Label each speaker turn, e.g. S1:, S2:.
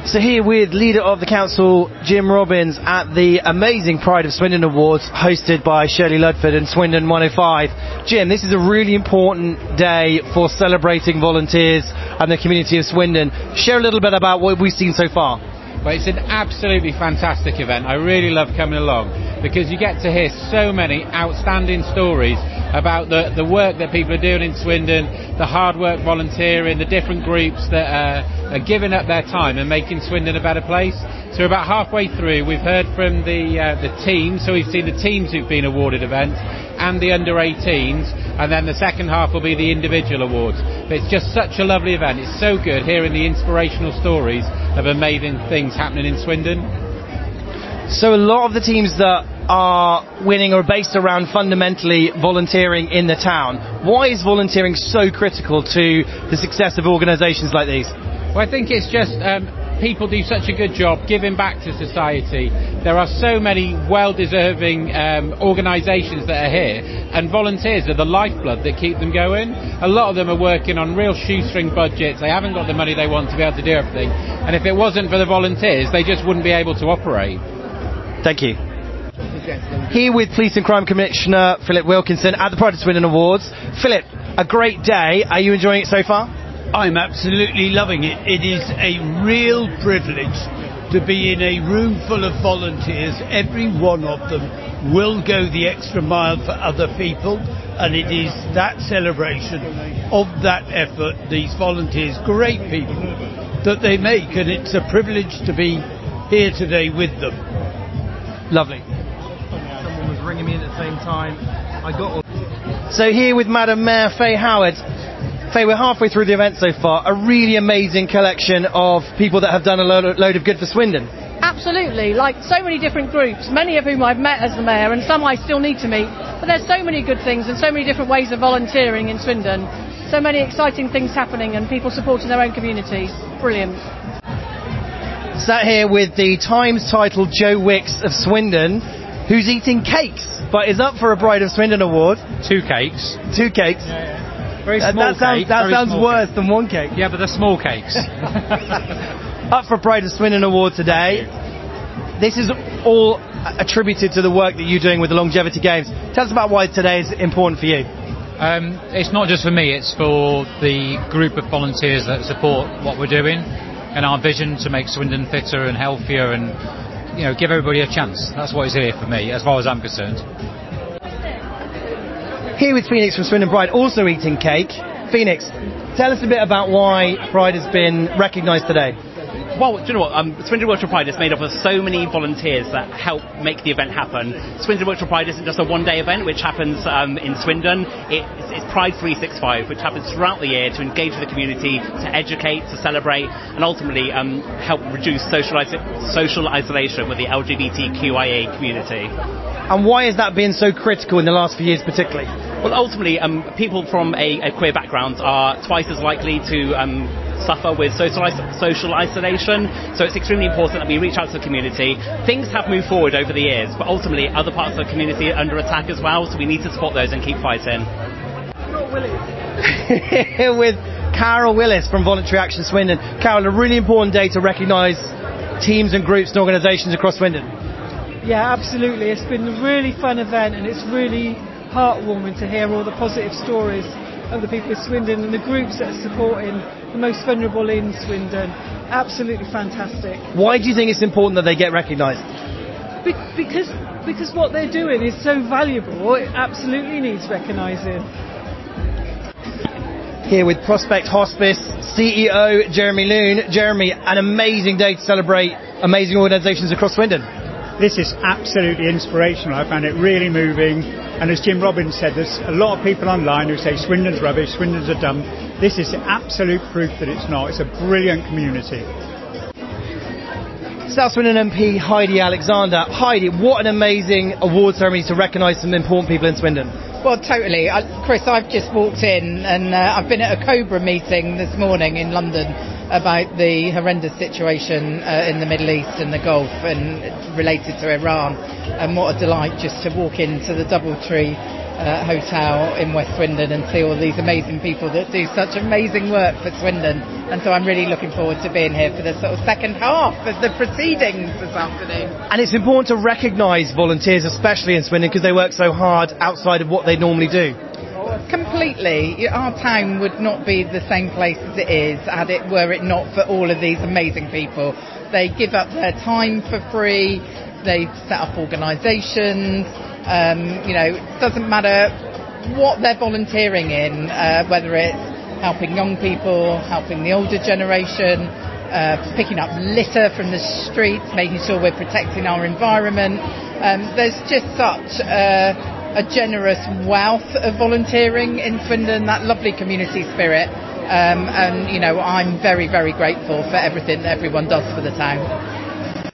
S1: So here with leader of the council, Jim Robbins, at the amazing Pride of Swindon Awards hosted by Shirley Ludford and Swindon 105. Jim, this is a really important day for celebrating volunteers and the community of Swindon. Share a little bit about what we've seen so far.
S2: Well, it's an absolutely fantastic event. I really love coming along because you get to hear so many outstanding stories about the work that people are doing in Swindon, the hard work volunteering, the different groups that are giving up their time and making Swindon a better place. So we're about halfway through. We've heard from the teams, so we've seen the teams who've been awarded events and the under-18s, and then the second half will be the individual awards. But it's just such a lovely event. It's so good hearing the inspirational stories of amazing things happening in Swindon.
S1: So a lot of the teams that are winning are based around fundamentally volunteering in the town. Why is volunteering so critical to the success of organisations like these?
S2: Well, I think it's just people do such a good job giving back to society. There are so many well-deserving organisations that are here, and volunteers are the lifeblood that keep them going. A lot of them are working on real shoestring budgets. They haven't got the money they want to be able to do everything, and if it wasn't for the volunteers, they just wouldn't be able to operate.
S1: Thank you. Here with Police and Crime Commissioner Philip Wilkinson at the Pride of Swindon Awards. Philip, a great day. Are you enjoying it so far?
S3: I'm absolutely loving it. It is a real privilege to be in a room full of volunteers. Every one of them will go the extra mile for other people, and it is that celebration of that effort, these volunteers, great people, that they make, and it's a privilege to be here today with them.
S1: Lovely. Someone was ringing me at the same time. I got all... So here with Madam Mayor Faye Howard. Faye, we're halfway through the event so far. A really amazing collection of people that have done a load of good for Swindon.
S4: Absolutely, like so many different groups, many of whom I've met as the mayor and some I still need to meet. But there's so many good things and so many different ways of volunteering in Swindon. So many exciting things happening and people supporting their own communities. Brilliant.
S1: Sat here with the Times titled Joe Wicks of Swindon, who's eating cakes, but is up for a Pride of Swindon award.
S2: 2 cakes.
S1: 2 cakes.
S2: Yeah. Very small cake.
S1: That sounds worse than 1 cake.
S2: Yeah, but they're small cakes.
S1: Up for a Pride of Swindon award today. This is all attributed to the work that you're doing with the Longevity Games. Tell us about why today is important for you.
S5: It's not just for me, it's for the group of volunteers that support what we're doing and our vision to make Swindon fitter and healthier and, you know, give everybody a chance. That's what is here for me, as far as I'm concerned.
S1: Here with Phoenix from Swindon Pride, also eating cake. Phoenix, tell us a bit about why Pride has been recognised today.
S6: Well, do you know what? Swindon Virtual Pride is made up of so many volunteers that help make the event happen. Swindon Virtual Pride isn't just a one-day event which happens in Swindon. It's Pride 365, which happens throughout the year to engage with the community, to educate, to celebrate, and ultimately help reduce social isolation with the LGBTQIA community.
S1: And why has that been so critical in the last few years particularly?
S6: Well, ultimately, people from a queer background are twice as likely to suffer with social isolation, so it's extremely important that we reach out to the community. Things have moved forward over the years, but ultimately other parts of the community are under attack as well, so we need to support those and keep fighting.
S1: Here with Carol Willis from Voluntary Action Swindon. Carol, a really important day to recognise teams and groups and organisations across Swindon.
S7: Yeah, absolutely. It's been a really fun event, and it's really heartwarming to hear all the positive stories of the people of Swindon and the groups that are supporting the most vulnerable in Swindon. Absolutely fantastic.
S1: Why do you think it's important that they get recognised?
S7: Because what they're doing is so valuable, it absolutely needs recognising.
S1: Here with Prospect Hospice CEO Jeremy Loon. Jeremy, an amazing day to celebrate amazing organisations across Swindon.
S8: This is absolutely inspirational. I found it really moving. And as Jim Robbins said, there's a lot of people online who say Swindon's rubbish, Swindon's a dump. This is absolute proof that it's not. It's a brilliant community.
S1: South Swindon MP Heidi Alexander. Heidi, what an amazing award ceremony to recognise some important people in Swindon.
S9: Well, totally. Chris, I've just walked in and I've been at a COBRA meeting this morning in London about the horrendous situation in the Middle East and the Gulf and related to Iran. And what a delight just to walk into the Doubletree hotel in West Swindon and see all these amazing people that do such amazing work for Swindon. And so I'm really looking forward to being here for the sort of second half of the proceedings this afternoon.
S1: And it's important to recognise volunteers, especially in Swindon, because they work so hard outside of what they normally do.
S9: Completely. Our town would not be the same place as it is were it not for all of these amazing people. They give up their time for free. They set up organisations. It doesn't matter what they're volunteering in, whether it's helping young people, helping the older generation, picking up litter from the streets, making sure we're protecting our environment. There's just such a generous wealth of volunteering in Swindon, that lovely community spirit. I'm very, very grateful for everything that everyone does for the town.